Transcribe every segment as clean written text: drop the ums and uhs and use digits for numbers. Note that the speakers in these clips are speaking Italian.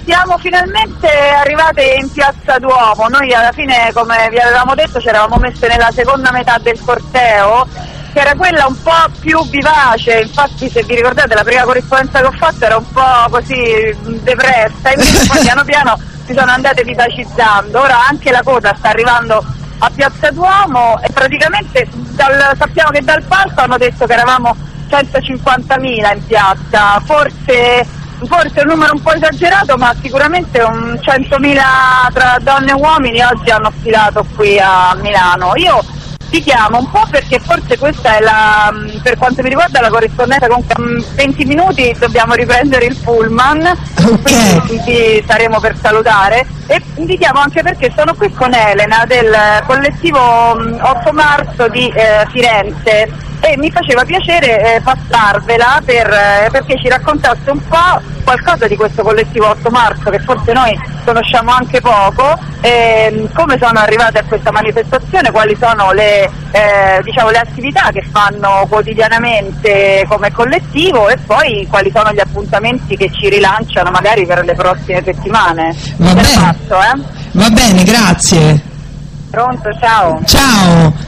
Siamo finalmente arrivate in Piazza Duomo. Noi alla fine, come vi avevamo detto, ci eravamo messe nella seconda metà del corteo, che era quella un po' più vivace. Infatti, se vi ricordate, la prima corrispondenza che ho fatto era un po' così depressa, e poi piano piano si sono andate vivacizzando. Ora anche la coda sta arrivando a Piazza Duomo e praticamente sappiamo che dal palco hanno detto che eravamo 150.000 in piazza, forse un numero un po' esagerato, ma sicuramente un 100.000 tra donne e uomini oggi hanno sfilato qui a Milano. Io ti chiamo un po' perché forse questa è per quanto mi riguarda la corrispondenza, con 20 minuti dobbiamo riprendere il pullman, quindi ti saremo per salutare, e vi chiamo anche perché sono qui con Elena del collettivo 8 marzo di Firenze, e mi faceva piacere passarvela perché ci raccontasse un po' qualcosa di questo collettivo 8 marzo, che forse noi conosciamo anche poco, come sono arrivate a questa manifestazione, quali sono le attività che fanno quotidianamente come collettivo, e poi quali sono gli appuntamenti che ci rilanciano magari per le prossime settimane. Va bene, grazie. Pronto, ciao. Ciao.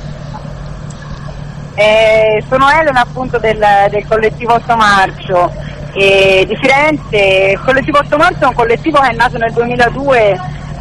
Sono Elena, appunto, del collettivo 8 marzo di Firenze. Il collettivo 8 marzo è un collettivo che è nato nel 2002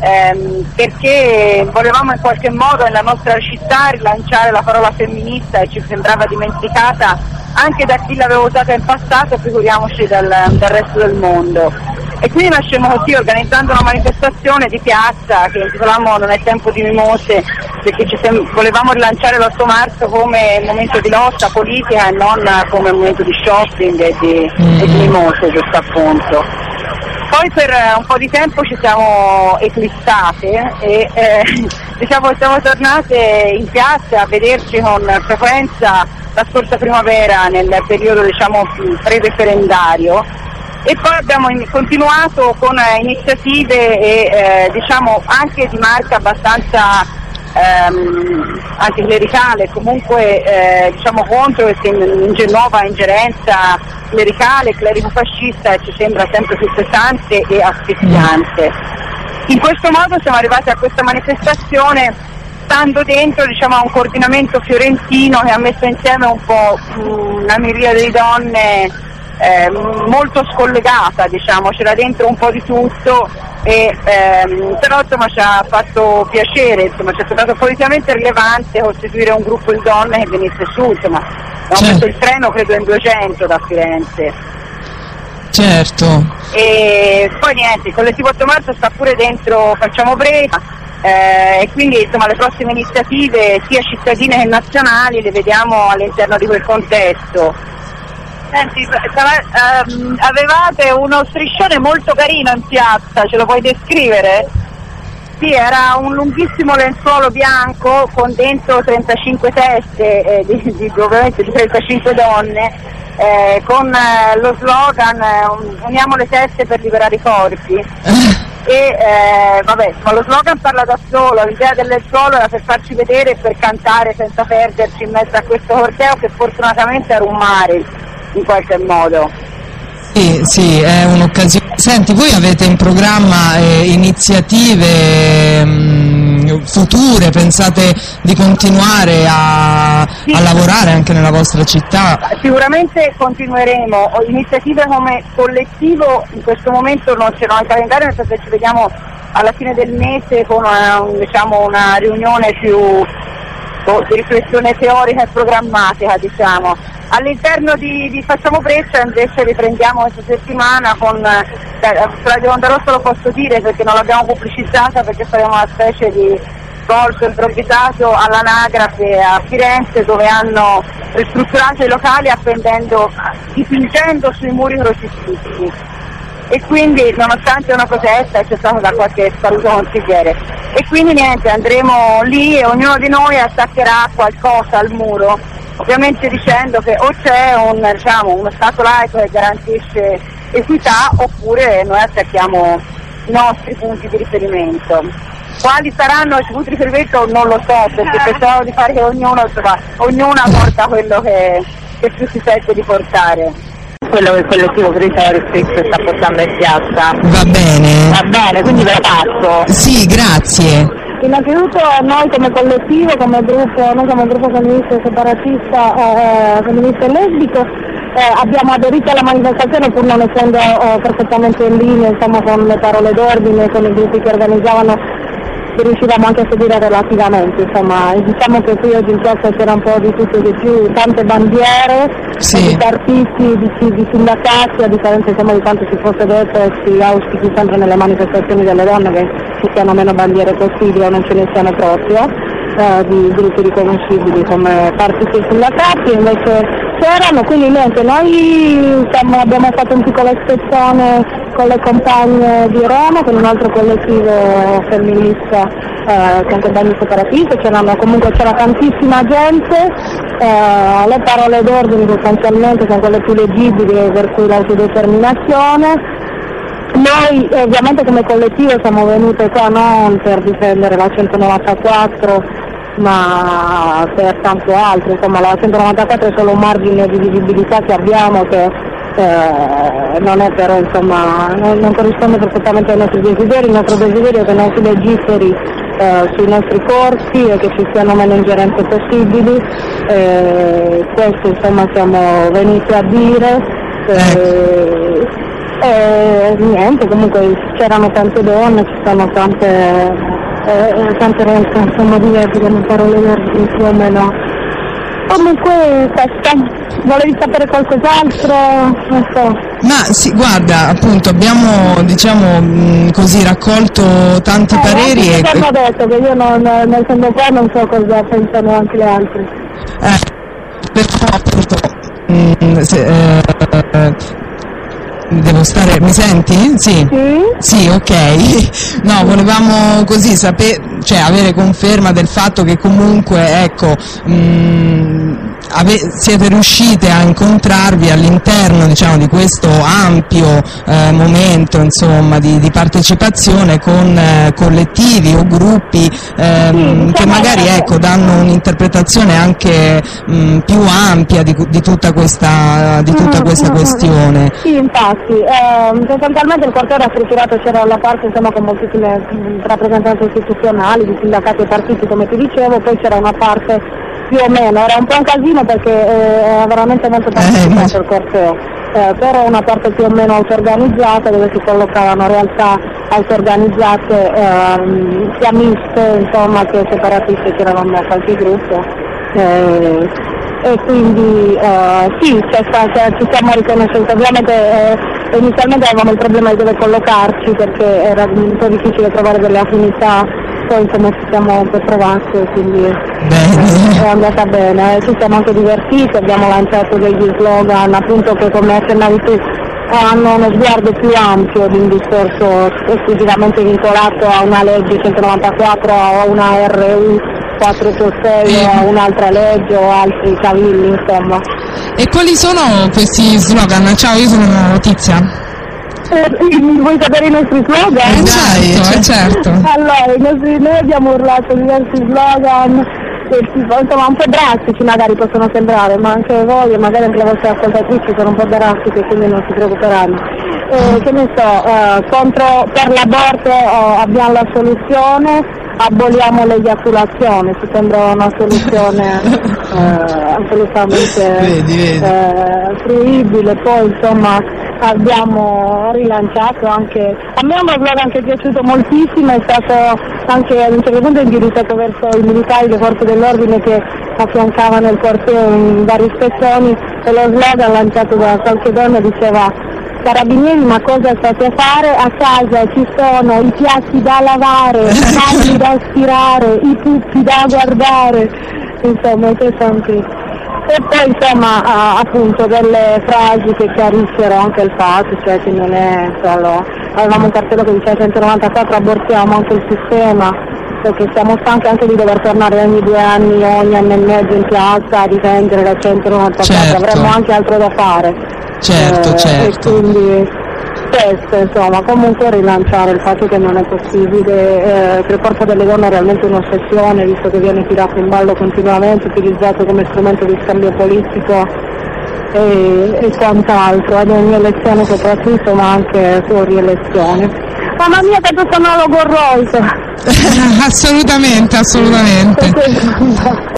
perché volevamo in qualche modo nella nostra città rilanciare la parola femminista, e ci sembrava dimenticata anche da chi l'aveva usata in passato, figuriamoci dal resto del mondo. E quindi nascemmo così, organizzando una manifestazione di piazza che intitolammo Non è tempo di mimose, perché volevamo rilanciare l'8 marzo come momento di lotta politica e non come momento di shopping e di mimose, giusto appunto. Poi per un po' di tempo ci siamo eclissate e siamo tornate in piazza a vederci con frequenza la scorsa primavera, nel periodo pre-referendario, e poi abbiamo continuato con iniziative anche di marca abbastanza anticlericale, comunque contro questa nuova ingerenza clericale, clerico-fascista, che ci sembra sempre più pesante e asfissiante. In questo modo siamo arrivati a questa manifestazione stando dentro a un coordinamento fiorentino che ha messo insieme un po' una miriade di donne molto scollegata, c'era dentro un po' di tutto, però ci ha fatto piacere, ci è stato politicamente rilevante costituire un gruppo di donne che venisse su, abbiamo messo il treno credo in 200 da Firenze. Certo. E poi niente, il collettivo 8 marzo sta pure dentro Facciamo Brera, e quindi le prossime iniziative sia cittadine che nazionali le vediamo all'interno di quel contesto. Senti, avevate uno striscione molto carino in piazza, ce lo puoi descrivere? Sì, era un lunghissimo lenzuolo bianco con dentro 35 teste, ovviamente di 35 donne, con lo slogan uniamo le teste per liberare i corpi. Ma lo slogan parla da solo, l'idea del lenzuolo era per farci vedere e per cantare senza perderci in mezzo a questo corteo che fortunatamente era un mare in qualche modo. Sì, è un'occasione. Senti, voi avete in programma iniziative future, pensate di continuare a lavorare anche nella vostra città? Sicuramente continueremo, iniziative come collettivo in questo momento non c'erano in calendario, nel senso che ci vediamo alla fine del mese con una riunione più di riflessione teorica e programmatica, All'interno di Facciamo Breccia invece riprendiamo questa settimana con Radio Onda Rossa, lo posso dire perché non l'abbiamo pubblicizzata, perché faremo una specie di golf improvvisato all'anagrafe a Firenze, dove hanno ristrutturato i locali dipingendo sui muri crocifitti, e quindi nonostante una protesta c'è stato da qualche sparuto consigliere, e quindi niente, andremo lì e ognuno di noi attaccherà qualcosa al muro, ovviamente dicendo che o c'è uno stato laico che garantisce equità, oppure noi attacchiamo i nostri punti di riferimento. Quali saranno i punti di riferimento non lo so, perché pensavo di fare che ognuna porta quello che più si sente di portare. quello che il collettivo Crisori Fix sta portando in piazza. Va bene, quindi ve lo passo. Sì, grazie. Innanzitutto noi come collettivo, come gruppo femminista e separatista femminista e lesbico, abbiamo aderito alla manifestazione pur non essendo perfettamente in linea, insomma, con le parole d'ordine, con i gruppi che organizzavano, che riuscivamo anche a seguire relativamente, insomma. Diciamo che qui oggi in piazza c'era un po' di tutto e di più, tante bandiere, di partiti, di sindacati, a differenza insomma di quanto si fosse detto e si auspichi sempre nelle manifestazioni delle donne che ci siano meno bandiere possibili o non ce ne siano proprio, di gruppi riconoscibili come partiti e sindacati, invece c'erano, quindi niente, noi abbiamo fatto un piccolo ispezione con le compagne di Roma, con un altro collettivo femminista, con compagni separatisti, c'era tantissima gente, le parole d'ordine sostanzialmente sono quelle più leggibili, per cui l'autodeterminazione. Noi ovviamente come collettivo siamo venute qua non per difendere la 194, ma per tanto altro, insomma la 194 è solo un margine di visibilità che abbiamo, che non è però, insomma, non corrisponde perfettamente ai nostri desideri. Il nostro desiderio è che non si legiferi sui nostri corsi e che ci siano meno ingerenze possibili, questo insomma siamo venuti a dire. Niente, comunque c'erano tante donne, ci sono tante realtà, insomma, diverse, come parole verdi più o meno. Comunque volevi sapere qualcos'altro? Non so. Ma sì, guarda, appunto abbiamo così raccolto tanti pareri e hanno detto che io non essendo qua non so cosa pensano anche le altre. Però appunto devo stare, mi senti? Sì. Sì, ok. No, volevamo così avere conferma del fatto che comunque, ecco, siete riuscite a incontrarvi all'interno, diciamo, di questo ampio momento, insomma, di partecipazione con collettivi o gruppi che magari, ecco, danno un'interpretazione anche più ampia di tutta questa questione. Sì, infatti, sostanzialmente il quartiere strutturato c'era la parte, insomma, con moltissime rappresentanze istituzionali, di sindacati e partiti, come ti dicevo, poi c'era una parte più o meno, era un po' un casino perché era veramente molto partecipato il corteo, però una parte più o meno auto-organizzata, dove si collocavano realtà auto-organizzate, sia miste, insomma, che separatiste, che eravamo qualche gruppo. E quindi sì, ci siamo riconosciuti. Ovviamente inizialmente avevamo il problema di dove collocarci perché era un po' difficile trovare delle affinità, poi insomma ci siamo un po' trovati e quindi è andata bene. Ci siamo anche divertiti, abbiamo lanciato degli slogan appunto che, come accennavi tu, hanno uno sguardo più ampio di un discorso esclusivamente vincolato a una legge 194 o a una RU 486 o a un'altra legge o altri cavilli, insomma. E quali sono questi slogan? Ciao, io sono Tizia. Vuoi sapere i nostri slogan? Certo. Allora, noi abbiamo urlato diversi slogan che insomma un po' drastici magari possono sembrare, ma anche voi e magari anche le vostre ascoltatrici sono un po' drastiche, quindi non si preoccuperanno. Che ne so, per l'aborto abbiamo la soluzione, aboliamo l'eiaculazione, ci sembra una soluzione assolutamente fruibile. Poi insomma abbiamo rilanciato anche, a me è uno slogan che è piaciuto moltissimo, è stato anche ad un certo punto indirizzato verso i militari, le forze dell'ordine che affiancavano il corteo in vari ispezioni, e lo slogan lanciato da qualche donna diceva: carabinieri, ma cosa state a fare? A casa ci sono i piatti da lavare, i panni da aspirare, i pupi da guardare, insomma questo anche. E poi insomma appunto delle frasi che chiarissero anche il fatto, cioè che non è solo, avevamo un cartello che diceva 194 abortiamo anche il sistema, perché siamo stanchi anche di dover tornare ogni 2 anni, ogni anno e mezzo in piazza a difendere la 194, avremmo anche altro da fare. Certo. E quindi questo, insomma, comunque rilanciare il fatto che non è possibile, che il corpo delle donne è realmente un'ossessione, visto che viene tirato in ballo continuamente, utilizzato come strumento di scambio politico, e quant'altro, ad ogni elezione soprattutto, ma anche su rielezione. Mamma mia che tu sono logorrosa! Assolutamente, assolutamente.